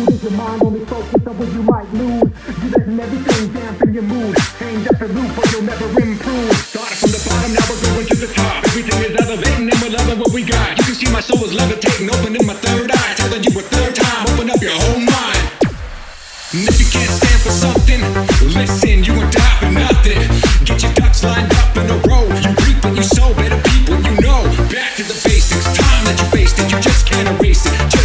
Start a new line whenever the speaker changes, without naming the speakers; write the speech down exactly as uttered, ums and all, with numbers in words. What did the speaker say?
mood is your mind only focus on what you might lose. You letting everything dampen your mood. Ain't that the loop or you'll never improve.
Started from the bottom, now we're going to the top. Everything is elevating and we're loving what we got. You can see my soul is levitating, opening my third eye, telling you a third time, open up your whole mind. And if you can't stand for something, listen, you gon' die for nothing. Get your ducks lined up in a row. You reap what you sow, better people you know. Back to the basics, time that you faced it, you just can't erase it. Just